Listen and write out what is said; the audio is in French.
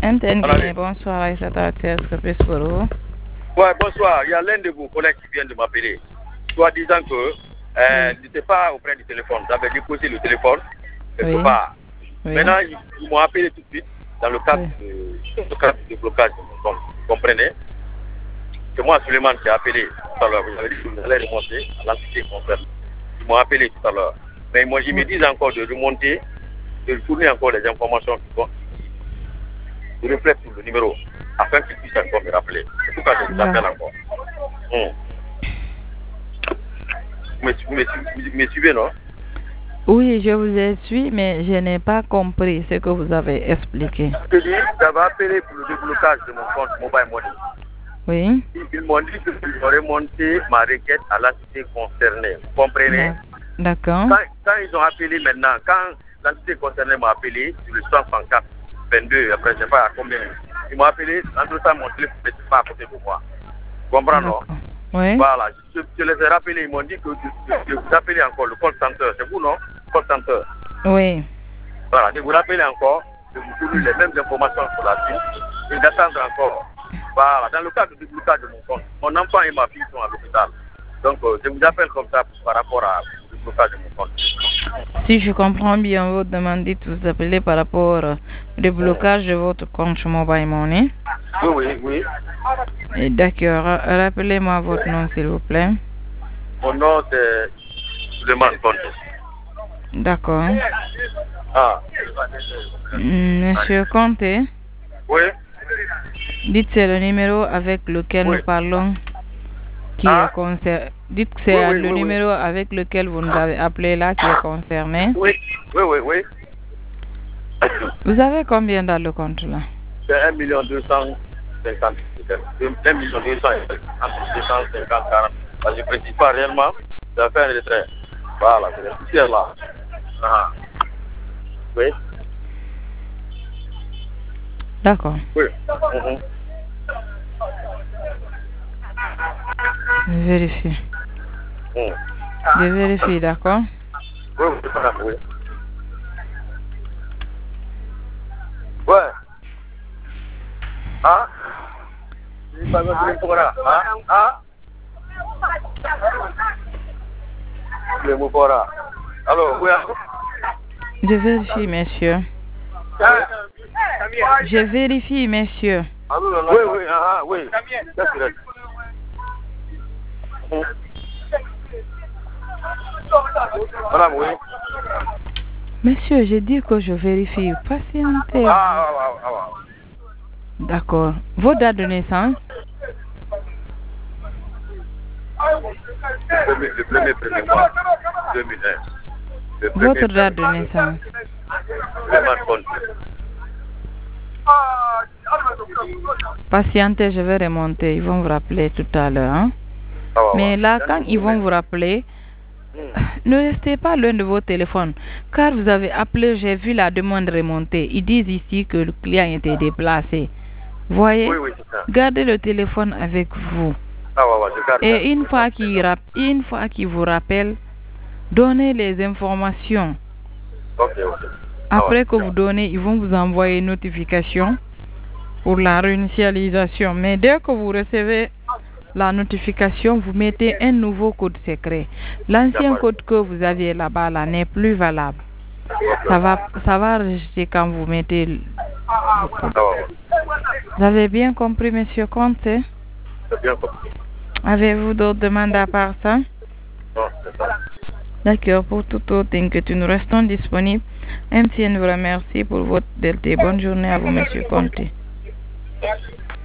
MTN Guinée, bonsoir Aïssata Atia, est-ce que plus pour vous? Ouais, bonsoir. Il y a l'un de vos collègues qui vient de m'appeler, soit disant que n'était pas auprès du téléphone. J'avais déposé le téléphone quelque part. Oui. Maintenant, ils m'ont appelé tout de suite dans le cadre, de blocage de mon compte. Vous comprenez? C'est moi, Suleiman, qui a appelé tout à l'heure. Vous avez dit que vous allez remonter à l'entité concernée. Ils m'ont appelé tout à l'heure. Mais ils me disent encore de remonter, de tourner encore les informations qui reflètent sur le numéro, afin qu'ils puissent encore me rappeler. C'est pourquoi je vous appelle encore. Vous me suivez, non? Oui, je vous ai suivi, mais je n'ai pas compris ce que vous avez expliqué. Je dis, j'avais appelé pour le déblocage de mon compte Mobile Money. Oui. Ils m'ont dit que je dois remonter ma requête à l'entité concernée. Vous comprenez? D'accord. Quand ils ont appelé maintenant, quand l'entité concernée m'a appelé sur le 134 22, après je ne sais pas à combien, ils m'ont appelé, entre temps mon téléphone n'était pas à côté de moi. Vous comprenez, non? Oui. Voilà, je les ai rappelés, ils m'ont dit que je vous appelez encore le call center. C'est vous, non? Call center. Oui. Voilà, de vous rappeler encore, de vous donner les mêmes informations sur la suite et d'attendre encore. Voilà, dans le cadre du blocage de mon compte, mon enfant et ma fille sont à l'hôpital. Donc, je vous appelle comme ça par rapport à le blocage de mon compte. Si je comprends bien, vous demandez de vous appeler par rapport au blocage de votre compte Mobile Money. Oui. D'accord. Rappelez-moi votre nom, s'il vous plaît. Mon nom, c'est Suleiman Conte. D'accord. Monsieur Conte. Oui. Dites c'est le numéro avec lequel nous parlons qui est concerné. Dites que c'est le numéro avec lequel vous nous avez appelé là qui est concerné. Oui. Vous avez combien dans le compte là? C'est 1 250 1 250 40. Je ne précise pas réellement. Je vais faire un retrait. Voilà, c'est le poussière là. Oui. D'accord. Oui. Je vérifie. Je vérifie, d'accord? Oui. Ouais. Allô, oui. Je vérifie, messieurs. Je vérifie, messieurs. Oui. Madame, oui. Monsieur, je dis que je vérifie. Patientez. D'accord. Vos dates de naissance? Le premier mois, 2001. Votre date de naissance? Patientez, je vais remonter. Ils vont vous rappeler tout à l'heure. Hein? Mais là, quand ils vont vous rappeler, ne restez pas loin de vos téléphones. Car vous avez appelé, j'ai vu la demande remonter. Ils disent ici que le client était déplacé. Voyez? Oui, c'est ça. Gardez le téléphone avec vous. Et une fois qu'ils vous rappellent, donnez les informations. Après que vous donnez, ils vont vous envoyer une notification pour la réinitialisation. Mais dès que vous recevez la notification, vous mettez un nouveau code secret. L'ancien code que vous aviez là-bas là, n'est plus valable. Ça va rejeter quand vous mettez le code. Vous avez bien compris, monsieur Conte? J'ai bien compris. Avez-vous d'autres demandes à part ça? Non, c'est ça. D'accord, pour toute autre inquiétude, nous restons disponibles. MTN vous remercie pour votre fidélité. Bonne journée à vous, monsieur Conte.